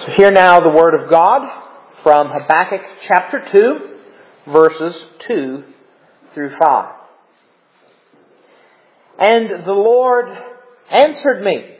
So hear now the Word of God from Habakkuk chapter 2, verses 2 through 5. And the Lord answered me,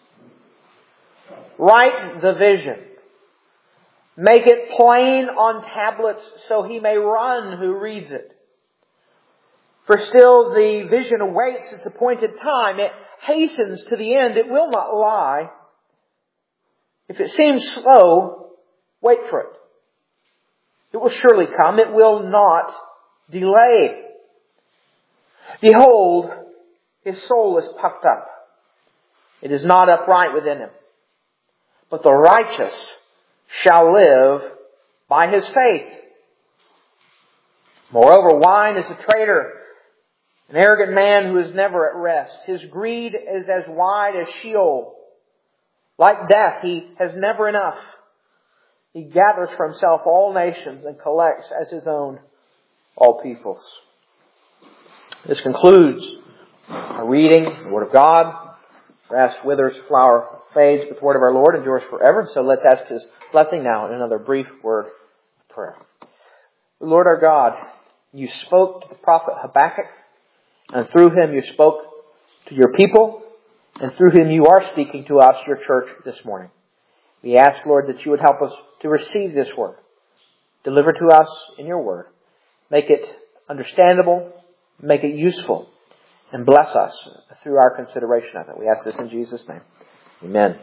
write the vision. Make it plain on tablets so he may run who reads it. For still the vision awaits its appointed time. It hastens to the end. It will not lie. If it seems slow, wait for it. It will surely come. It will not delay. Behold, his soul is puffed up. It is not upright within him. But the righteous shall live by his faith. Moreover, wine is a traitor, an arrogant man who is never at rest. His greed is as wide as Sheol. Like death, he has never enough. He gathers for himself all nations and collects as his own all peoples. This concludes our reading, the Word of God. Grass withers, flower fades, but the Word of our Lord endures forever. So let's ask His blessing now in another brief word of prayer. Lord our God, You spoke to the prophet Habakkuk, and through him You spoke to Your people, and through him You are speaking to us, Your church, this morning. We ask, Lord, that You would help us to receive this word. Deliver to us in Your word. Make it understandable. Make it useful. And bless us through our consideration of it. We ask this in Jesus' name. Amen.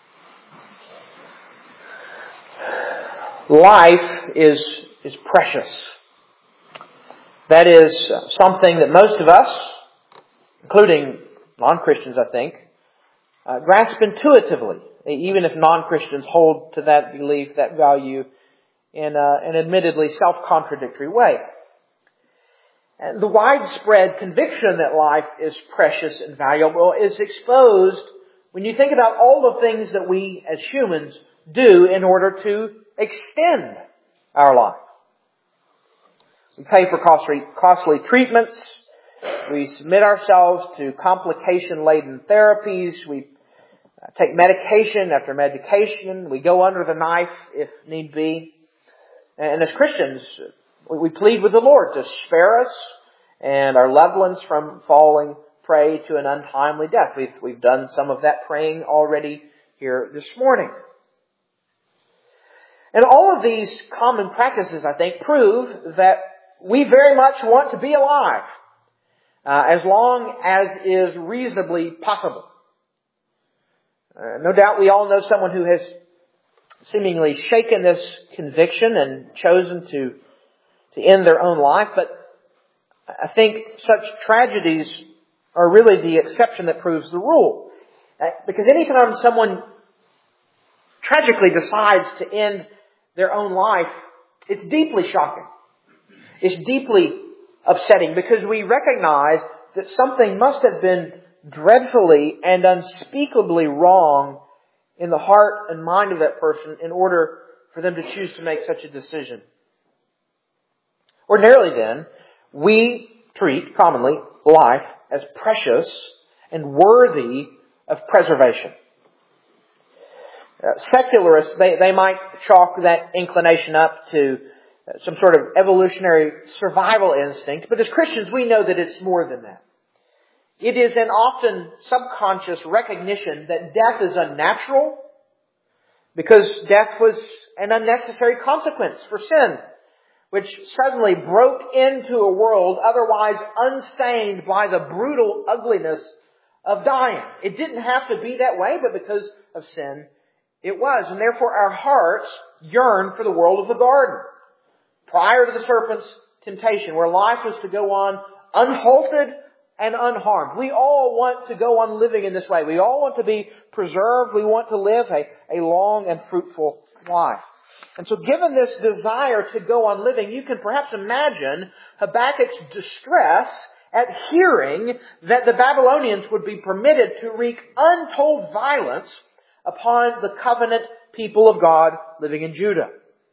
Life is precious. That is something that most of us, including non-Christians, I think, grasp intuitively, even if non-Christians hold to that belief, that value, in an admittedly self-contradictory way. And the widespread conviction that life is precious and valuable is exposed when you think about all the things that we as humans do in order to extend our life. We pay for costly treatments. We submit ourselves to complication-laden therapies. We take medication after medication. We go under the knife if need be. And as Christians, we plead with the Lord to spare us and our loved ones from falling prey to an untimely death. We've done some of that praying already here this morning. And all of these common practices, I think, prove that we very much want to be alive as long as is reasonably possible. No doubt we all know someone who has seemingly shaken this conviction and chosen to end their own life, but I think such tragedies are really the exception that proves the rule. Because anytime someone tragically decides to end their own life, it's deeply shocking. It's deeply upsetting because we recognize that something must have been dreadfully and unspeakably wrong in the heart and mind of that person in order for them to choose to make such a decision. Ordinarily then, we treat commonly life as precious and worthy of preservation. Secularists, they might chalk that inclination up to some sort of evolutionary survival instinct, but as Christians we know that it's more than that. It is an often subconscious recognition that death is unnatural because death was an unnecessary consequence for sin, which suddenly broke into a world otherwise unstained by the brutal ugliness of dying. It didn't have to be that way, but because of sin, it was. And therefore our hearts yearn for the world of the garden, prior to the serpent's temptation, where life was to go on unhalted and unharmed. We all want to go on living in this way. We all want to be preserved. We want to live a long and fruitful life. And so given this desire to go on living, you can perhaps imagine Habakkuk's distress at hearing that the Babylonians would be permitted to wreak untold violence upon the covenant people of God living in Judah.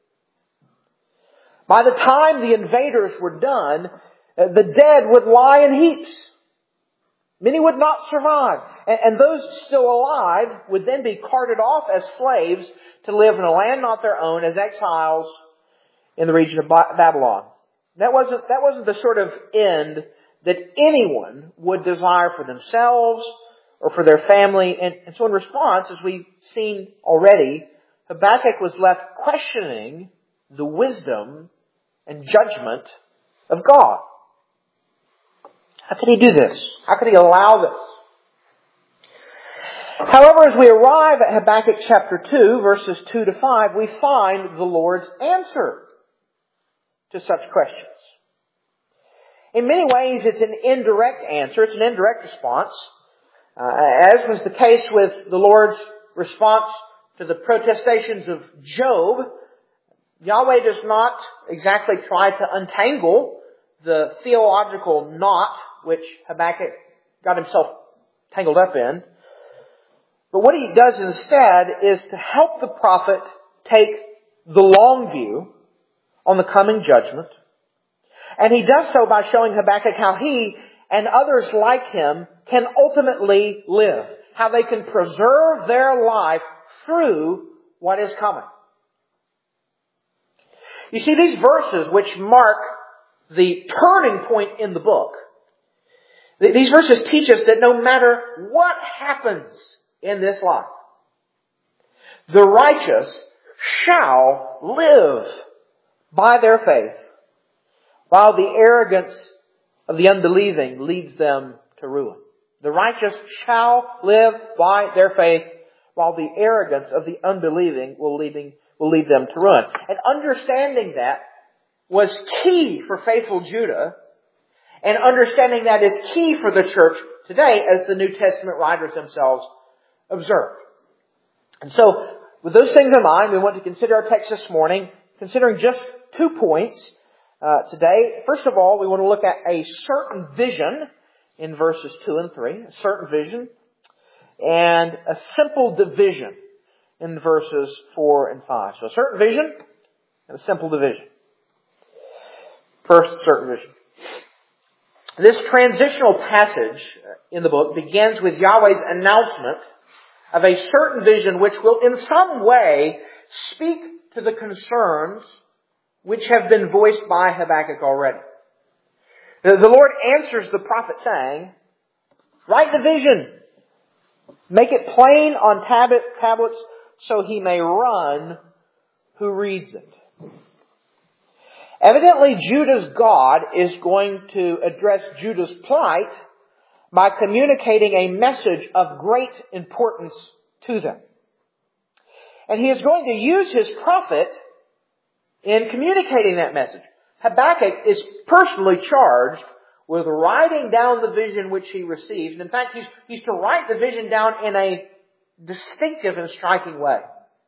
By the time the invaders were done, the dead would lie in heaps. Many would not survive. And those still alive would then be carted off as slaves to live in a land not their own as exiles in the region of Babylon. That wasn't the sort of end that anyone would desire for themselves or for their family. And so in response, as we've seen already, Habakkuk was left questioning the wisdom and judgment of God. How could he do this? How could he allow this? However, as we arrive at Habakkuk chapter 2, verses 2 to 5, we find the Lord's answer to such questions. In many ways, it's an indirect answer. It's an indirect response. As was the case with the Lord's response to the protestations of Job, Yahweh does not exactly try to untangle the theological knot which Habakkuk got himself tangled up in. But what he does instead is to help the prophet take the long view on the coming judgment. And he does so by showing Habakkuk how he and others like him can ultimately live. How they can preserve their life through what is coming. You see, these verses which mark the turning point in the book, these verses teach us that no matter what happens in this life, the righteous shall live by their faith, while the arrogance of the unbelieving leads them to ruin. The righteous shall live by their faith, while the arrogance of the unbelieving will lead them to ruin. And understanding that was key for faithful Judah, and understanding that is key for the church today, as the New Testament writers themselves observed. And so, with those things in mind, we want to consider our text this morning, considering just 2 points today. First of all, we want to look at a certain vision in verses 2 and 3, a certain vision, and a simple division in verses 4 and 5. So a certain vision and a simple division. First, certain vision. This transitional passage in the book begins with Yahweh's announcement of a certain vision which will in some way speak to the concerns which have been voiced by Habakkuk already. The Lord answers the prophet saying, write the vision, make it plain on tablets so he may run who reads it. Evidently, Judah's God is going to address Judah's plight by communicating a message of great importance to them. And he is going to use his prophet in communicating that message. Habakkuk is personally charged with writing down the vision which he receives. And in fact, he's to write the vision down in a distinctive and striking way.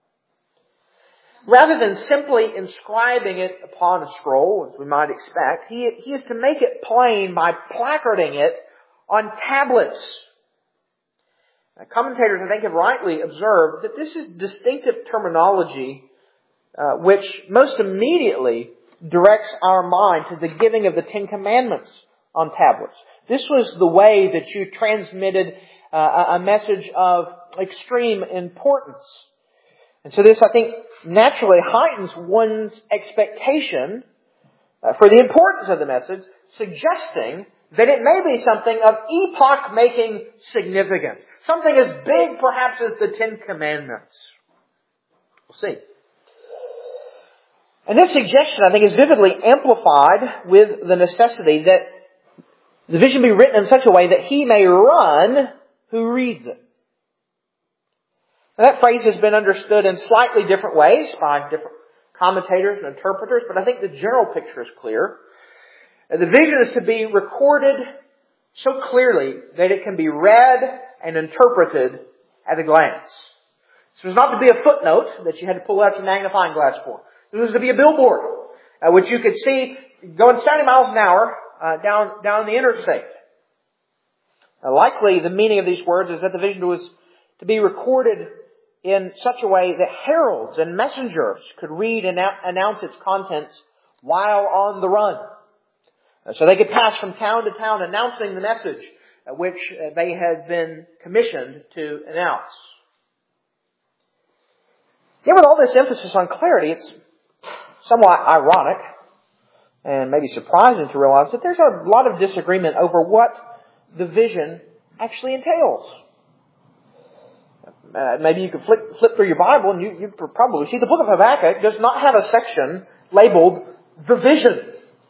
Rather than simply inscribing it upon a scroll, as we might expect, he is to make it plain by placarding it on tablets. Commentators, I think, have rightly observed that this is distinctive terminology which most immediately directs our mind to the giving of the Ten Commandments on tablets. This was the way that you transmitted a message of extreme importance. And so this, I think, naturally heightens one's expectation for the importance of the message, suggesting that it may be something of epoch-making significance. Something as big, perhaps, as the Ten Commandments. We'll see. And this suggestion, I think, is vividly amplified with the necessity that the vision be written in such a way that he may run who reads it. Now, that phrase has been understood in slightly different ways by different commentators and interpreters, but I think the general picture is clear. The vision is to be recorded so clearly that it can be read and interpreted at a glance. This was not to be a footnote that you had to pull out your magnifying glass for. This was to be a billboard, which you could see going 70 miles an hour down the interstate. Likely, the meaning of these words is that the vision was to be recorded in such a way that heralds and messengers could read and announce its contents while on the run. So they could pass from town to town announcing the message which they had been commissioned to announce. Yet with all this emphasis on clarity, it's somewhat ironic and maybe surprising to realize that there's a lot of disagreement over what the vision actually entails. Maybe you could flip through your Bible and you probably see the book of Habakkuk does not have a section labeled the vision.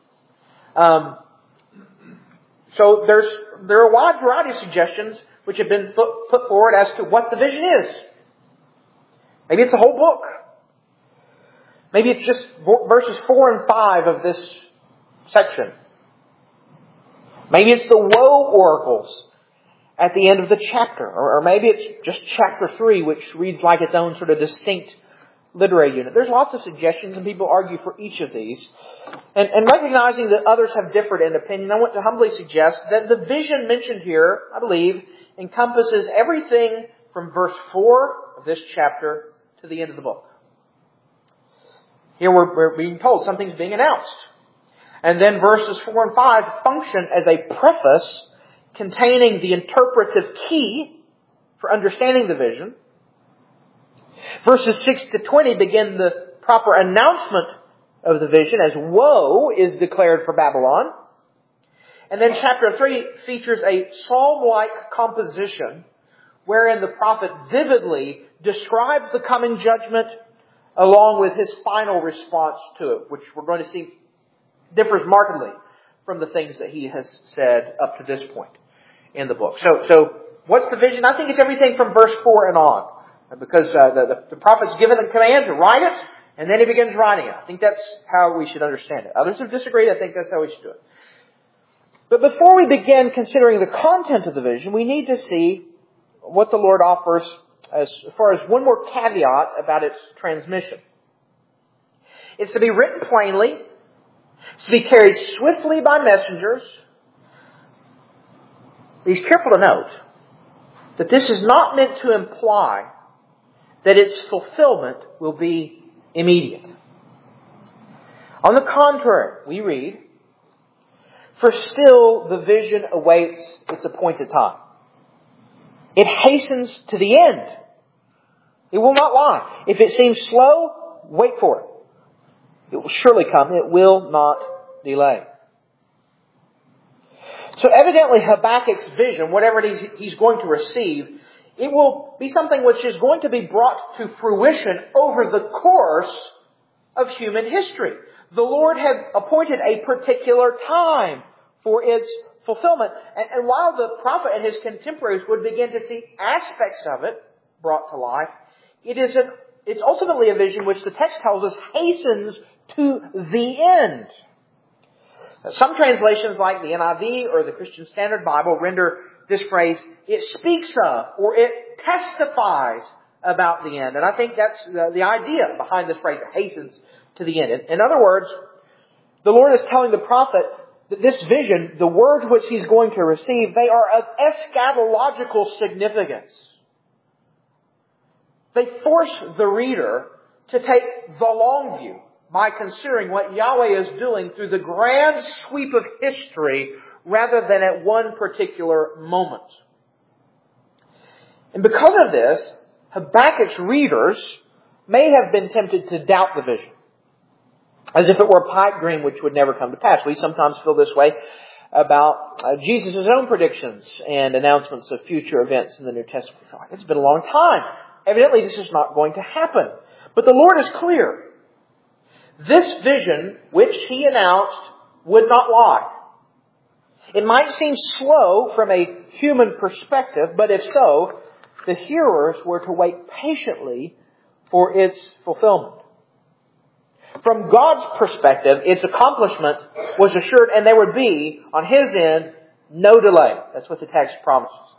So there are a wide variety of suggestions which have been put forward as to what the vision is. Maybe it's a whole book. Maybe it's just verses 4 and 5 of this section. Maybe it's the woe oracles at the end of the chapter. Or maybe it's just chapter 3, which reads like its own sort of distinct literary unit. There's lots of suggestions, and people argue for each of these. And recognizing that others have differed in opinion, I want to humbly suggest that the vision mentioned here, I believe, encompasses everything from verse 4 of this chapter to the end of the book. Here we're being told something's being announced. And then verses 4 and 5 function as a preface containing the interpretive key for understanding the vision. Verses 6 to 20 begin the proper announcement of the vision as woe is declared for Babylon. And then chapter 3 features a psalm-like composition wherein the prophet vividly describes the coming judgment along with his final response to it, which we're going to see differs markedly from the things that he has said up to this point in the book. So what's the vision? I think it's everything from verse 4 and on. Because the prophet's given the command to write it, and then he begins writing it. I think that's how we should understand it. Others have disagreed. I think that's how we should do it. But before we begin considering the content of the vision, we need to see what the Lord offers as far as one more caveat about its transmission. It's to be written plainly. It's to be carried swiftly by messengers. He's careful to note that this is not meant to imply that its fulfillment will be immediate. On the contrary, we read, "For still the vision awaits its appointed time. It hastens to the end. It will not lie. If it seems slow, wait for it. It will surely come. It will not delay." So evidently Habakkuk's vision, whatever it is he's going to receive, it will be something which is going to be brought to fruition over the course of human history. The Lord had appointed a particular time for its fulfillment. And while the prophet and his contemporaries would begin to see aspects of it brought to life, it's ultimately a vision which the text tells us hastens to the end. Some translations like the NIV or the Christian Standard Bible render this phrase, "it speaks of," or "it testifies about the end." And I think that's the idea behind this phrase, "it hastens to the end." In other words, the Lord is telling the prophet that this vision, the words which he's going to receive, they are of eschatological significance. They force the reader to take the long view by considering what Yahweh is doing through the grand sweep of history rather than at one particular moment. And because of this, Habakkuk's readers may have been tempted to doubt the vision, as if it were a pipe dream which would never come to pass. We sometimes feel this way about Jesus' own predictions and announcements of future events in the New Testament. It's been a long time. Evidently, this is not going to happen. But the Lord is clear. This vision, which he announced, would not lie. It might seem slow from a human perspective, but if so, the hearers were to wait patiently for its fulfillment. From God's perspective, its accomplishment was assured, and there would be, on his end, no delay. That's what the text promises us.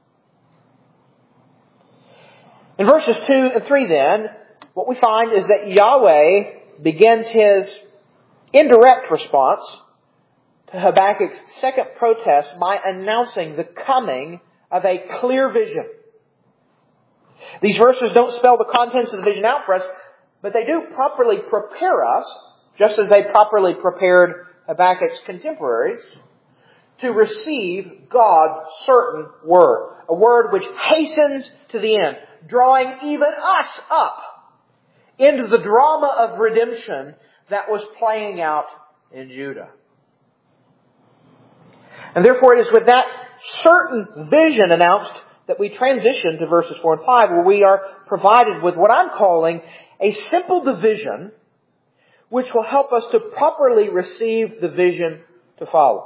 In verses 2 and 3 then, what we find is that Yahweh begins his indirect response to Habakkuk's second protest by announcing the coming of a clear vision. These verses don't spell the contents of the vision out for us, but they do properly prepare us, just as they properly prepared Habakkuk's contemporaries, to receive God's certain word. A word which hastens to the end, drawing even us up into the drama of redemption that was playing out in Judah. And therefore it is with that certain vision announced that we transition to verses 4 and 5, where we are provided with what I'm calling a simple division which will help us to properly receive the vision to follow.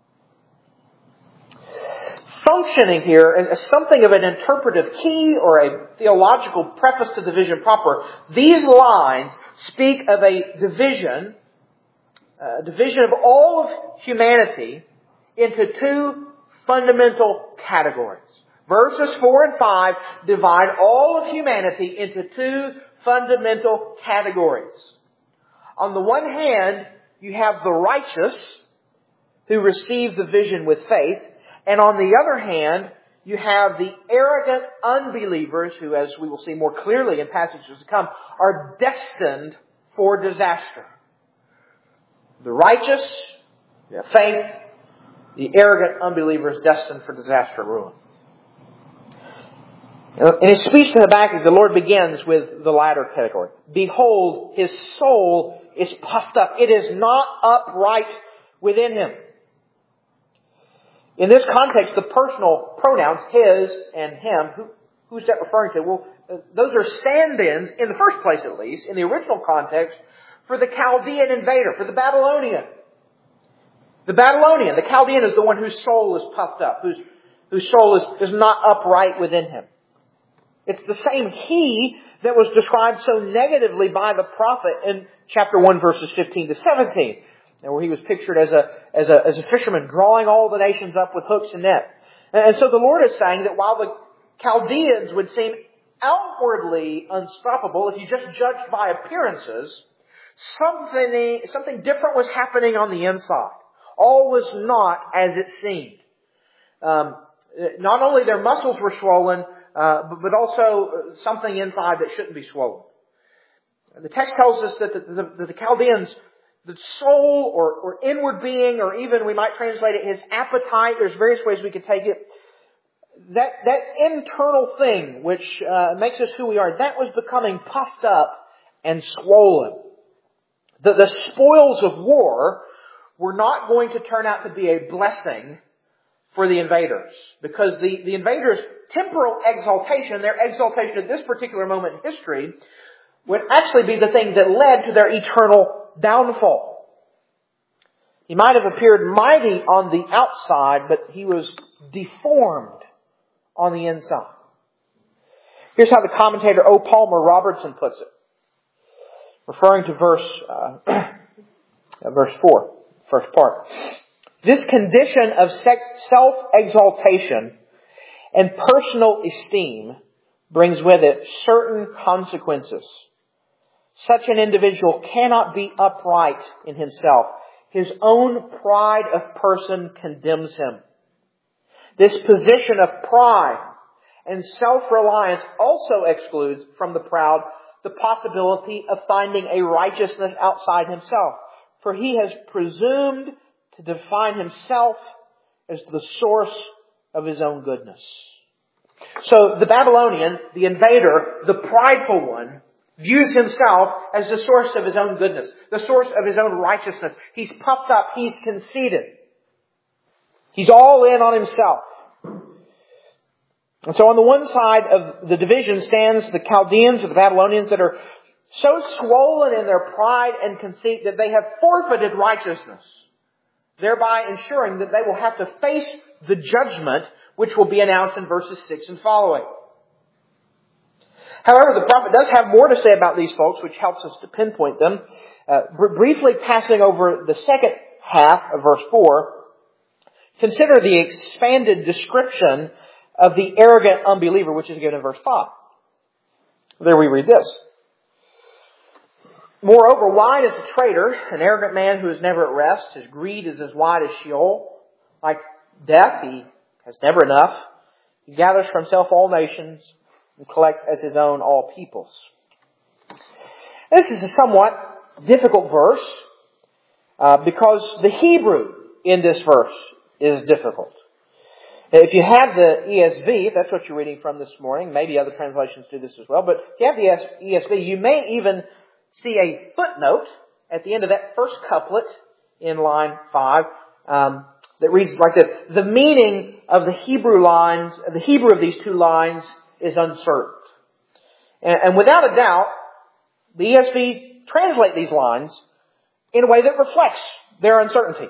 Functioning here as something of an interpretive key or a theological preface to the vision proper, these lines speak of a division of all of humanity into two fundamental categories. Verses 4 and 5 divide all of humanity into two fundamental categories. On the one hand, you have the righteous who receive the vision with faith. And on the other hand, you have the arrogant unbelievers who, as we will see more clearly in passages to come, are destined for disaster. The righteous, you have faith. The arrogant unbelievers destined for disaster and ruin. In His speech to Habakkuk, the Lord begins with the latter category. Behold, his soul is puffed up. It is not upright within him. In this context, the personal pronouns, his and him, who's that referring to? Well, those are stand-ins, in the first place at least, in the original context, for the Chaldean invader, for the Babylonian. The Babylonian, the Chaldean, is the one whose soul is puffed up, whose soul is not upright within him. It's the same he that was described so negatively by the prophet in chapter 1, verses 15 to 17. Where he was pictured as a fisherman drawing all the nations up with hooks and net. And so the Lord is saying that while the Chaldeans would seem outwardly unstoppable, if you just judged by appearances, something different was happening on the inside. All was not as it seemed. Not only their muscles were swollen, but also something inside that shouldn't be swollen. The text tells us that the Chaldeans, the soul or inward being, or even we might translate it his appetite, there's various ways we could take it, that internal thing which makes us who we are, that was becoming puffed up and swollen. The spoils of war were not going to turn out to be a blessing for the invaders, because the invaders' temporal exaltation, their exaltation at this particular moment in history, would actually be the thing that led to their eternal downfall. He might have appeared mighty on the outside, but he was deformed on the inside. Here's how the commentator O. Palmer Robertson puts it, referring to verse 4, first part. This condition of self-exaltation and personal esteem brings with it certain consequences. Such an individual cannot be upright in himself. His own pride of person condemns him. This position of pride and self-reliance also excludes from the proud the possibility of finding a righteousness outside himself. For he has presumed to define himself as the source of his own goodness. So the Babylonian, the invader, the prideful one, views himself as the source of his own goodness, the source of his own righteousness. He's puffed up, he's conceited. He's all in on himself. And so on the one side of the division stands the Chaldeans or the Babylonians that are so swollen in their pride and conceit that they have forfeited righteousness, thereby ensuring that they will have to face the judgment which will be announced in verses 6 and following. However, the prophet does have more to say about these folks, which helps us to pinpoint them. Briefly passing over the second half of verse 4, consider the expanded description of the arrogant unbeliever, which is given in verse 5. There we read this. Moreover, wide is a traitor, an arrogant man who is never at rest. His greed is as wide as Sheol. Like death, he has never enough. He gathers for himself all nations and collects as his own all peoples. This is a somewhat difficult verse because the Hebrew in this verse is difficult. If you have the ESV, if that's what you're reading from this morning, maybe other translations do this as well, but if you have the ESV, you may even see a footnote at the end of that first couplet in line 5 that reads like this: the meaning of the Hebrew of these two lines is uncertain. And without a doubt, the ESV translate these lines in a way that reflects their uncertainty.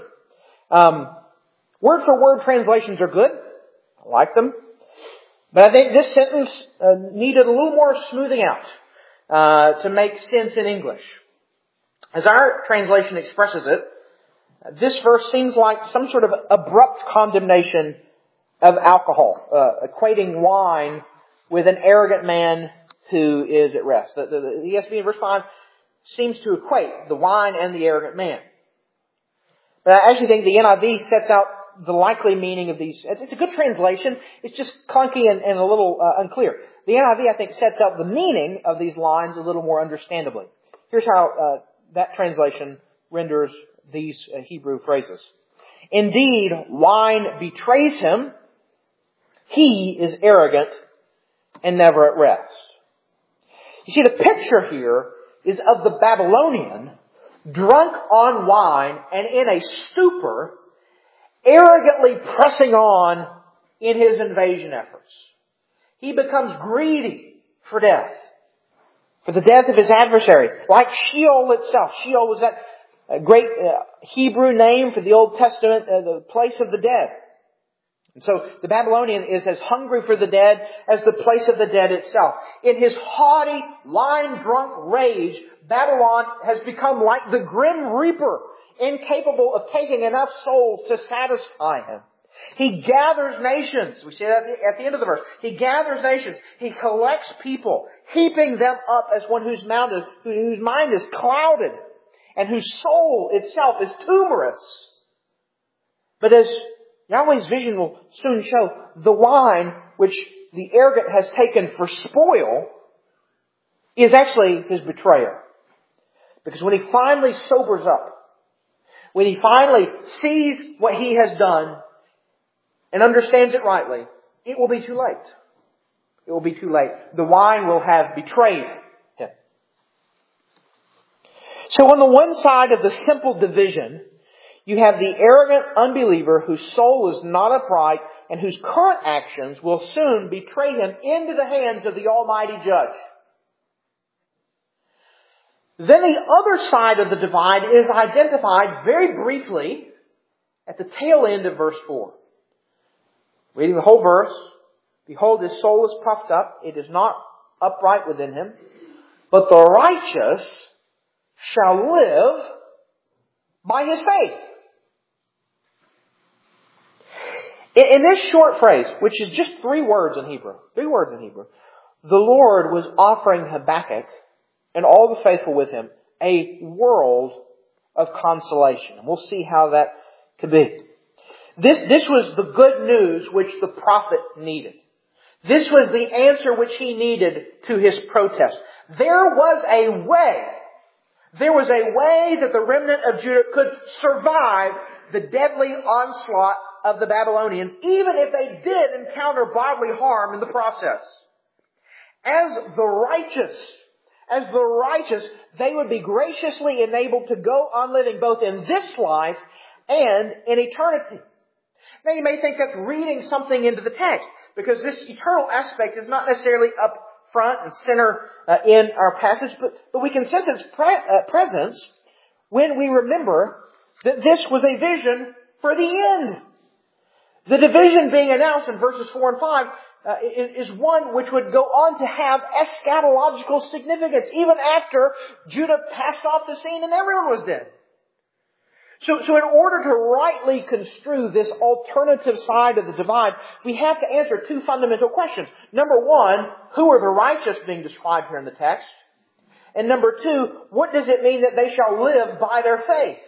Word for word translations are good. I like them. But I think this sentence needed a little more smoothing out to make sense in English. As our translation expresses it, this verse seems like some sort of abrupt condemnation of alcohol, equating wine with an arrogant man who is at rest. The ESV in verse 5 seems to equate the wine and the arrogant man. But I actually think the NIV sets out the likely meaning of these. It's a good translation. It's just clunky and a little unclear. The NIV, I think, sets out the meaning of these lines a little more understandably. Here's how that translation renders these Hebrew phrases. Indeed, wine betrays him. He is arrogant and never at rest. You see, the picture here is of the Babylonian drunk on wine and in a stupor, arrogantly pressing on in his invasion efforts. He becomes greedy for death, for the death of his adversaries, like Sheol itself. Sheol was that great Hebrew name for the Old Testament, the place of the dead. And so the Babylonian is as hungry for the dead as the place of the dead itself. In his haughty, wine-drunk rage, Babylon has become like the grim reaper, incapable of taking enough souls to satisfy him. He gathers nations. We see that at the end of the verse. He gathers nations. He collects people, heaping them up as one whose mind is clouded and whose soul itself is tumorous. But as Yahweh's vision will soon show, the wine which the arrogant has taken for spoil is actually his betrayer. Because when he finally sobers up, when he finally sees what he has done and understands it rightly, it will be too late. It will be too late. The wine will have betrayed him. So on the one side of the simple division, you have the arrogant unbeliever whose soul is not upright and whose current actions will soon betray him into the hands of the Almighty Judge. Then the other side of the divide is identified very briefly at the tail end of verse 4. Reading the whole verse, behold, his soul is puffed up, it is not upright within him, but the righteous shall live by his faith. In this short phrase, which is just 3 words in Hebrew, the Lord was offering Habakkuk and all the faithful with him a world of consolation. And we'll see how that could be. This was the good news which the prophet needed. This was the answer which he needed to his protest. There was a way that the remnant of Judah could survive the deadly onslaught of the Babylonians, even if they did encounter bodily harm in the process. As the righteous, they would be graciously enabled to go on living both in this life and in eternity. Now you may think that's reading something into the text, because this eternal aspect is not necessarily up front and center in our passage, but we can sense its presence when we remember that this was a vision for the end. The division being announced in verses 4 and 5 is one which would go on to have eschatological significance even after Judah passed off the scene and everyone was dead. So in order to rightly construe this alternative side of the divide, we have to answer 2 fundamental questions. Number 1, who are the righteous being described here in the text? And number 2, what does it mean that they shall live by their faith?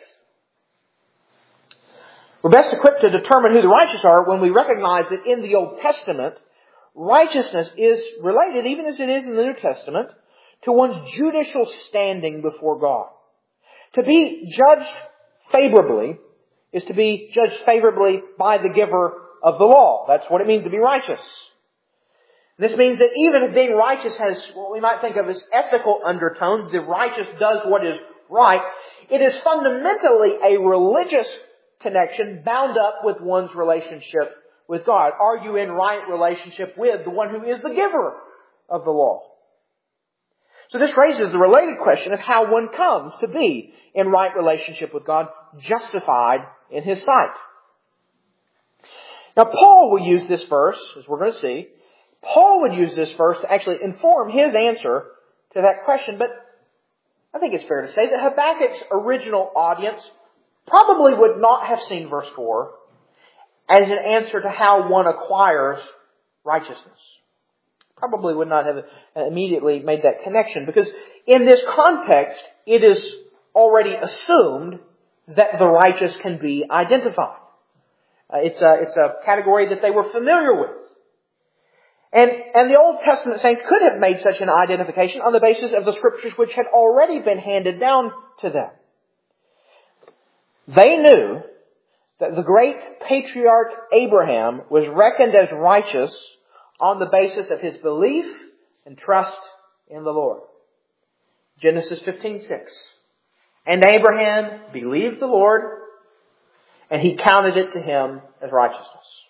We're best equipped to determine who the righteous are when we recognize that in the Old Testament, righteousness is related, even as it is in the New Testament, to one's judicial standing before God. To be judged favorably is to be judged favorably by the giver of the law. That's what it means to be righteous. This means that even if being righteous has what we might think of as ethical undertones, the righteous does what is right, it is fundamentally a religious connection bound up with one's relationship with God. Are you in right relationship with the one who is the giver of the law? So this raises the related question of how one comes to be in right relationship with God, justified in His sight. Now Paul will use this verse, as we're going to see, Paul would use this verse to actually inform his answer to that question, but I think it's fair to say that Habakkuk's original audience probably would not have seen verse 4 as an answer to how one acquires righteousness. Probably would not have immediately made that connection, because in this context, it is already assumed that the righteous can be identified. It's a category that they were familiar with. And the Old Testament saints could have made such an identification on the basis of the Scriptures which had already been handed down to them. They knew that the great patriarch Abraham was reckoned as righteous on the basis of his belief and trust in the Lord. Genesis 15:6. And Abraham believed the Lord, and He counted it to him as righteousness.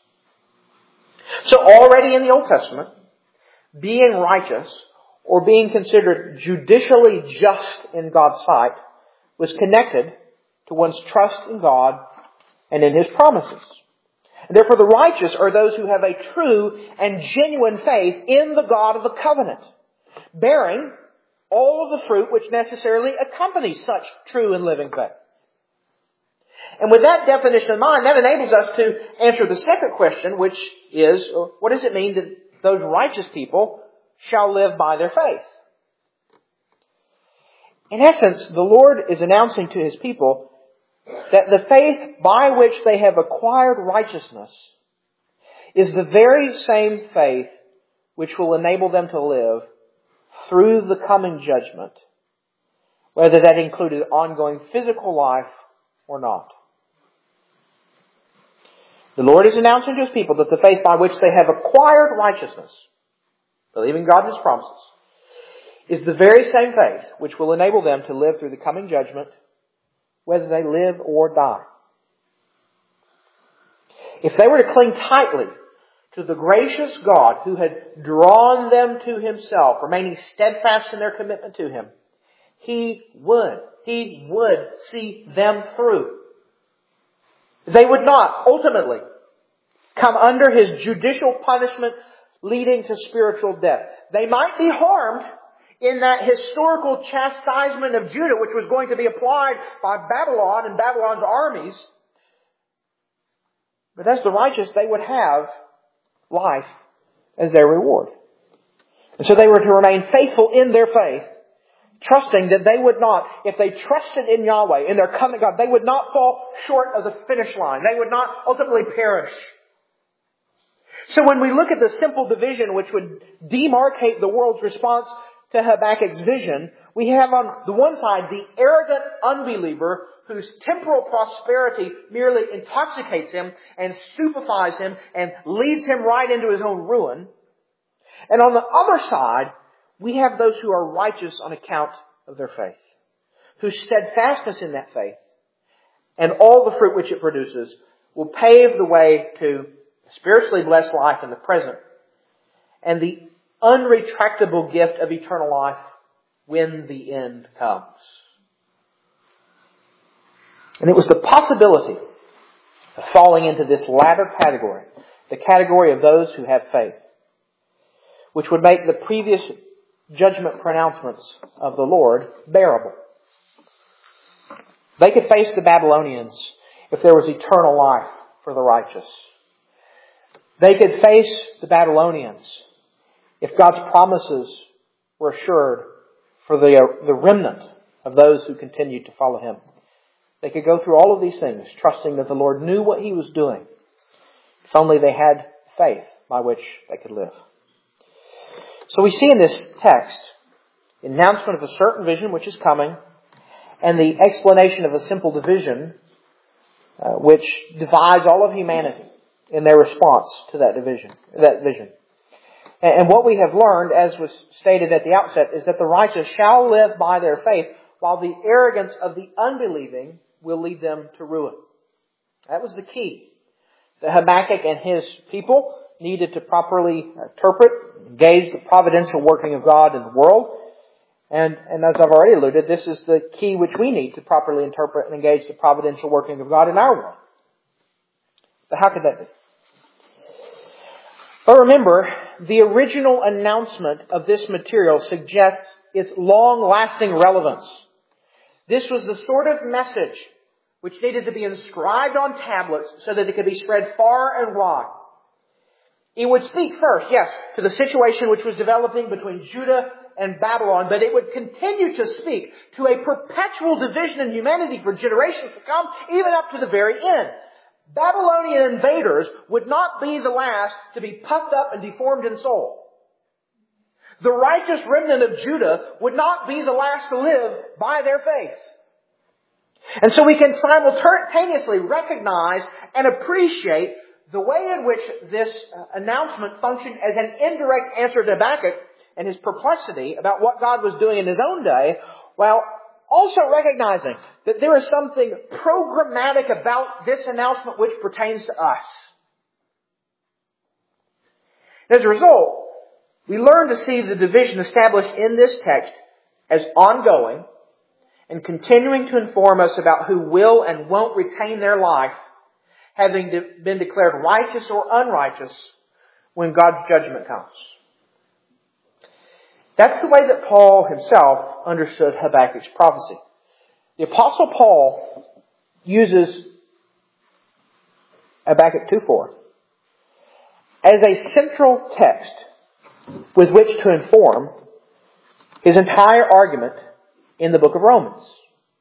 So already in the Old Testament, being righteous or being considered judicially just in God's sight was connected to one's trust in God and in His promises. And therefore the righteous are those who have a true and genuine faith in the God of the covenant, bearing all of the fruit which necessarily accompanies such true and living faith. And with that definition in mind, that enables us to answer the second question, which is, what does it mean that those righteous people shall live by their faith? In essence, the Lord is announcing to His people that the faith by which they have acquired righteousness is the very same faith which will enable them to live through the coming judgment, whether that included ongoing physical life or not. The Lord is announcing to His people that the faith by which they have acquired righteousness, believing God and His promises, is the very same faith which will enable them to live through the coming judgment, whether they live or die. If they were to cling tightly to the gracious God who had drawn them to Himself, remaining steadfast in their commitment to Him, He would see them through. They would not ultimately come under His judicial punishment leading to spiritual death. They might be harmed in that historical chastisement of Judah, which was going to be applied by Babylon and Babylon's armies. But as the righteous, they would have life as their reward. And so they were to remain faithful in their faith, trusting that they would not, if they trusted in Yahweh, in their covenant God, they would not fall short of the finish line. They would not ultimately perish. So when we look at the simple division which would demarcate the world's response to Habakkuk's vision, we have on the one side the arrogant unbeliever whose temporal prosperity merely intoxicates him and stupefies him and leads him right into his own ruin. And on the other side, we have those who are righteous on account of their faith, whose steadfastness in that faith and all the fruit which it produces will pave the way to spiritually blessed life in the present and the unretractable gift of eternal life when the end comes. And it was the possibility of falling into this latter category, the category of those who have faith, which would make the previous judgment pronouncements of the Lord bearable. They could face the Babylonians if there was eternal life for the righteous. They could face the Babylonians if God's promises were assured for the remnant of those who continued to follow Him. They could go through all of these things, trusting that the Lord knew what He was doing, if only they had faith by which they could live. So we see in this text the announcement of a certain vision which is coming, and the explanation of a simple division which divides all of humanity in their response to that vision. And what we have learned, as was stated at the outset, is that the righteous shall live by their faith, while the arrogance of the unbelieving will lead them to ruin. That was the key. The Habakkuk and his people needed to properly interpret, engage the providential working of God in the world. And as I've already alluded, this is the key which we need to properly interpret and engage the providential working of God in our world. But how could that be? But remember, the original announcement of this material suggests its long-lasting relevance. This was the sort of message which needed to be inscribed on tablets so that it could be spread far and wide. It would speak first, yes, to the situation which was developing between Judah and Babylon, but it would continue to speak to a perpetual division in humanity for generations to come, even up to the very end. Babylonian invaders would not be the last to be puffed up and deformed in soul. The righteous remnant of Judah would not be the last to live by their faith. And so we can simultaneously recognize and appreciate the way in which this announcement functioned as an indirect answer to Habakkuk and his perplexity about what God was doing in his own day, while also recognizing that there is something programmatic about this announcement which pertains to us. As a result, we learn to see the division established in this text as ongoing and continuing to inform us about who will and won't retain their life, having been declared righteous or unrighteous when God's judgment comes. That's the way that Paul himself understood Habakkuk's prophecy. The Apostle Paul uses Habakkuk 2:4 as a central text with which to inform his entire argument in the book of Romans.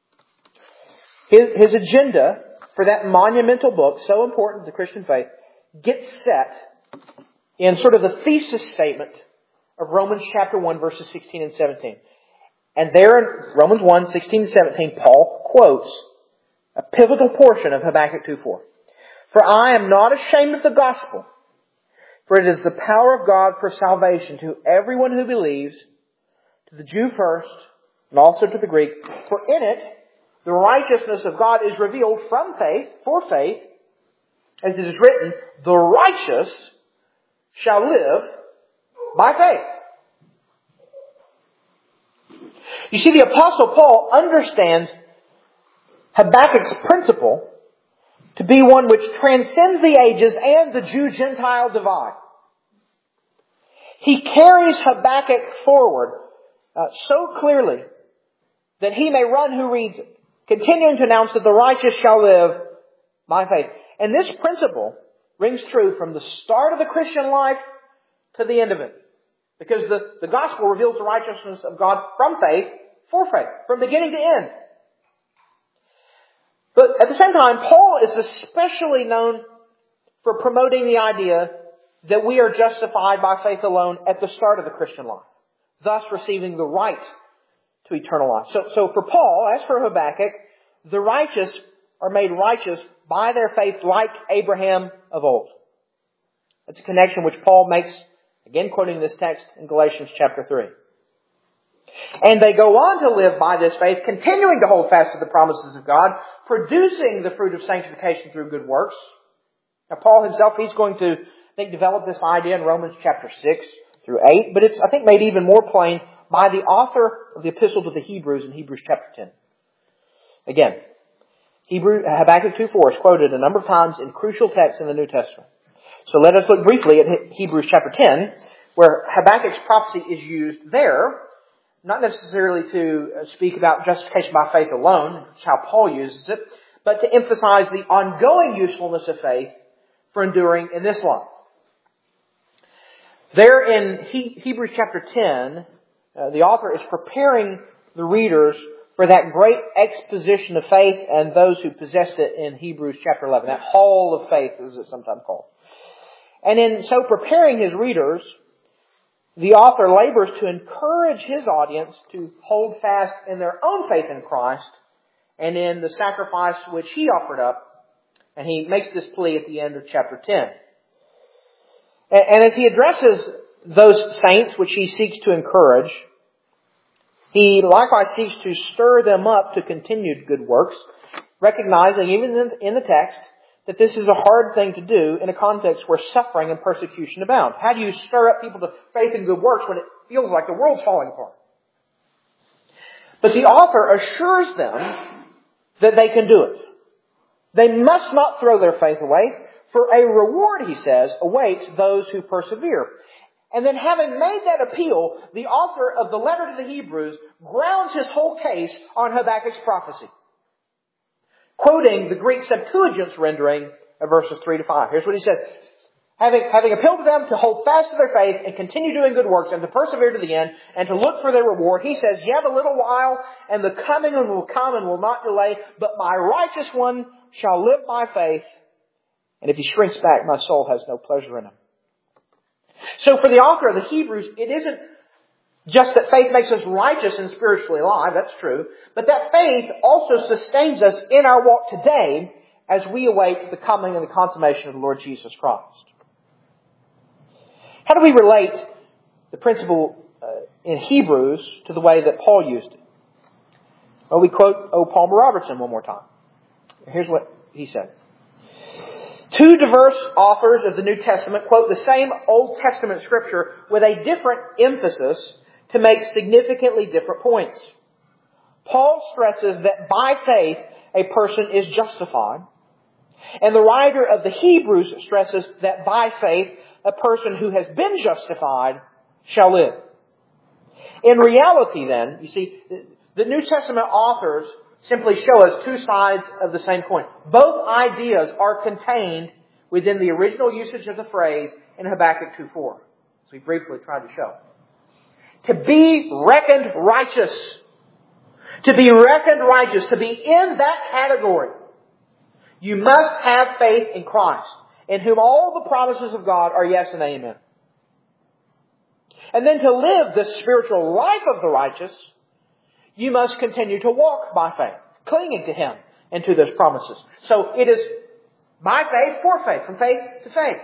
His agenda for that monumental book, so important to the Christian faith, gets set in sort of the thesis statement of Romans chapter 1, verses 16 and 17. And there in Romans 1, 16 and 17, Paul quotes a pivotal portion of Habakkuk 2:4. For I am not ashamed of the gospel, for it is the power of God for salvation to everyone who believes, to the Jew first, and also to the Greek. For in it, the righteousness of God is revealed from faith, for faith, as it is written, the righteous shall live by faith. You see, the Apostle Paul understands Habakkuk's principle to be one which transcends the ages and the Jew-Gentile divide. He carries Habakkuk forward so clearly that he may run who reads it, continuing to announce that the righteous shall live by faith. And this principle rings true from the start of the Christian life to the end of it. Because the gospel reveals the righteousness of God from faith, for faith, from beginning to end. But at the same time, Paul is especially known for promoting the idea that we are justified by faith alone at the start of the Christian life, thus receiving the right to eternal life. So for Paul, as for Habakkuk, the righteous are made righteous by their faith like Abraham of old. That's a connection which Paul makes, again quoting this text in Galatians chapter 3. And they go on to live by this faith, continuing to hold fast to the promises of God, producing the fruit of sanctification through good works. Now Paul himself, he's going to, develop this idea in Romans chapter 6 through 8, but it's, made even more plain by the author of the epistle to the Hebrews in Hebrews chapter 10. Again, Habakkuk 2:4 is quoted a number of times in crucial texts in the New Testament. So let us look briefly at Hebrews chapter 10, where Habakkuk's prophecy is used there, not necessarily to speak about justification by faith alone, which is how Paul uses it, but to emphasize the ongoing usefulness of faith for enduring in this life. There in Hebrews chapter 10, the author is preparing the readers for that great exposition of faith and those who possessed it in Hebrews chapter 11, that hall of faith as it's sometimes called. And in so preparing his readers, the author labors to encourage his audience to hold fast in their own faith in Christ and in the sacrifice which he offered up And he makes this plea at the end of chapter 10. And as he addresses those saints which he seeks to encourage, he likewise seeks to stir them up to continued good works, recognizing even in the text that this is a hard thing to do in a context where suffering and persecution abound. How do you stir up people to faith and good works when it feels like the world's falling apart? But the author assures them that they can do it. They must not throw their faith away, for a reward, he says, awaits those who persevere. And then having made that appeal, the author of the letter to the Hebrews grounds his whole case on Habakkuk's prophecy, quoting the Greek Septuagint's rendering of verses 3 to 5. Here's what he says. Having appealed to them to hold fast to their faith and continue doing good works and to persevere to the end and to look for their reward, he says, yet a little while and the coming one will come and will not delay, but my righteous one shall live by faith. And if he shrinks back, my soul has no pleasure in him. So for the author of the Hebrews, it isn't just that faith makes us righteous and spiritually alive, that's true, but that faith also sustains us in our walk today as we await the coming and the consummation of the Lord Jesus Christ. How do we relate the principle in Hebrews to the way that Paul used it? Well, we quote O. Palmer Robertson one more time. Here's what he said. Two diverse authors of the New Testament quote the same Old Testament scripture with a different emphasis to make significantly different points. Paul stresses that by faith a person is justified, and the writer of the Hebrews stresses that by faith a person who has been justified shall live. In reality then, you see, the New Testament authors simply show us two sides of the same coin. Both ideas are contained within the original usage of the phrase in Habakkuk 2:4. As we briefly tried to show. To be reckoned righteous. To be reckoned righteous. To be in that category. You must have faith in Christ, in whom all the promises of God are yes and amen. And then to live the spiritual life of the righteous, you must continue to walk by faith, clinging to Him and to those promises. So it is by faith, for faith, from faith to faith.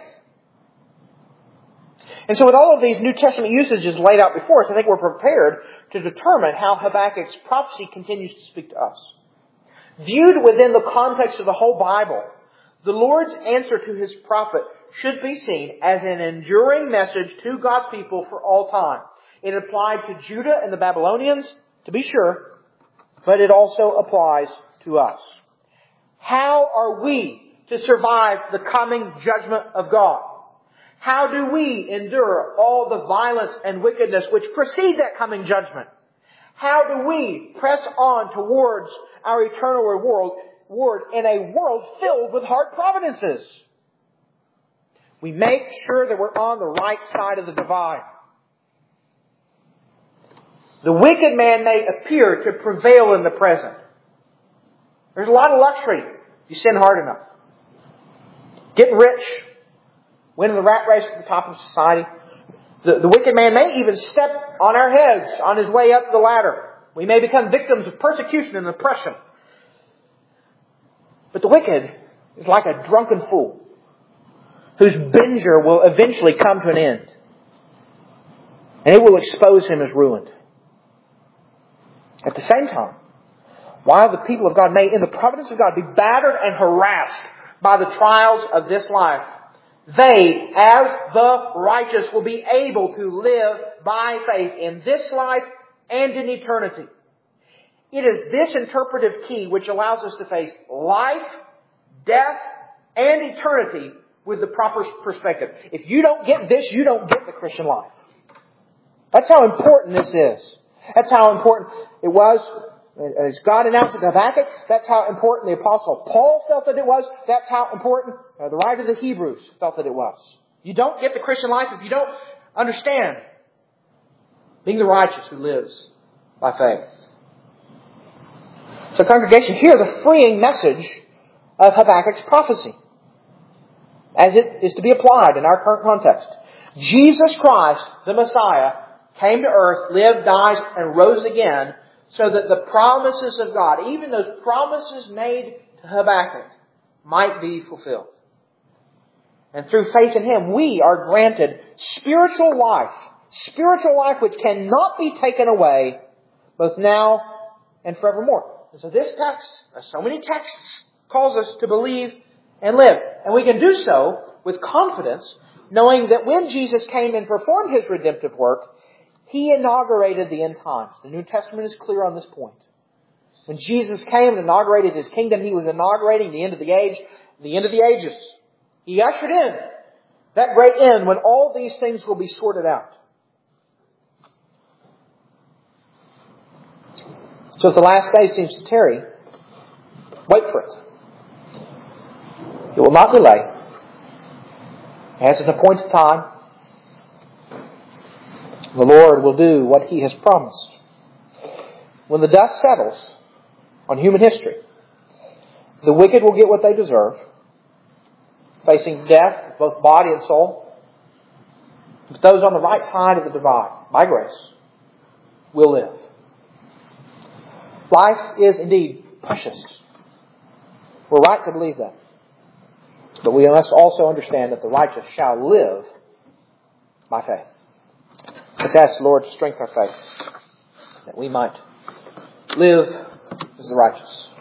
And so with all of these New Testament usages laid out before us, I think we're prepared to determine how Habakkuk's prophecy continues to speak to us. Viewed within the context of the whole Bible, the Lord's answer to His prophet should be seen as an enduring message to God's people for all time. It applied to Judah and the Babylonians, to be sure, but it also applies to us. How are we to survive the coming judgment of God? How do we endure all the violence and wickedness which precede that coming judgment? How do we press on towards our eternal reward in a world filled with hard providences? We make sure that we're on the right side of the divide. The wicked man may appear to prevail in the present. There's a lot of luxury if you sin hard enough. Getting rich, winning the rat race at the top of society. The wicked man may even step on our heads on his way up the ladder. We may become victims of persecution and oppression. But the wicked is like a drunken fool whose binger will eventually come to an end. And it will expose him as ruined. At the same time, while the people of God may, in the providence of God, be battered and harassed by the trials of this life, they, as the righteous, will be able to live by faith in this life and in eternity. It is this interpretive key which allows us to face life, death, and eternity with the proper perspective. If you don't get this, you don't get the Christian life. That's how important this is. That's how important it was as God announced it to Habakkuk. That's how important the Apostle Paul felt that it was. That's how important the writer of the Hebrews felt that it was. You don't get the Christian life if you don't understand being the righteous who lives by faith. So congregation, hear the freeing message of Habakkuk's prophecy as it is to be applied in our current context. Jesus Christ, the Messiah, came to earth, lived, died, and rose again so that the promises of God, even those promises made to Habakkuk, might be fulfilled. And through faith in Him, we are granted spiritual life which cannot be taken away both now and forevermore. And so this text, as so many texts, calls us to believe and live. And we can do so with confidence, knowing that when Jesus came and performed His redemptive work, He inaugurated the end times. The New Testament is clear on this point. When Jesus came and inaugurated His kingdom, He was inaugurating the end of the age, the end of the ages. He ushered in that great end when all these things will be sorted out. So if the last day seems to tarry, wait for it. It will not delay. It has an appointed time. The Lord will do what He has promised. When the dust settles on human history, the wicked will get what they deserve, facing death, both body and soul. But those on the right side of the divide, by grace, will live. Life is indeed precious. We're right to believe that. But we must also understand that the righteous shall live by faith. Let's ask the Lord to strengthen our faith, that we might live as the righteous.